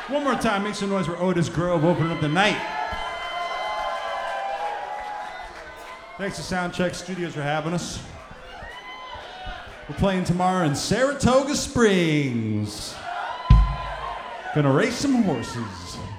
One more time, make some noise for Otis Grove opening up the night. Thanks to Soundcheck Studios for having us. We're playing tomorrow in Saratoga Springs. Gonna race some horses.